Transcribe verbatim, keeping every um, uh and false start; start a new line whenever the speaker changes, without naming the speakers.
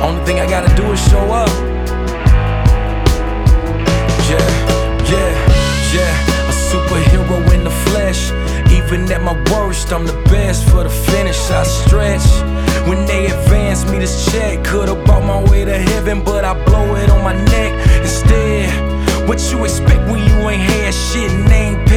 Only thing I gotta do is show up. Yeah, yeah, yeah. A superhero in the flesh. Even at my worst, I'm the best. For the finish, I stretch. When they advance me this check, could've bought my way to heaven, but I blow it on my neck instead. What you expect when you ain't had shit and ain't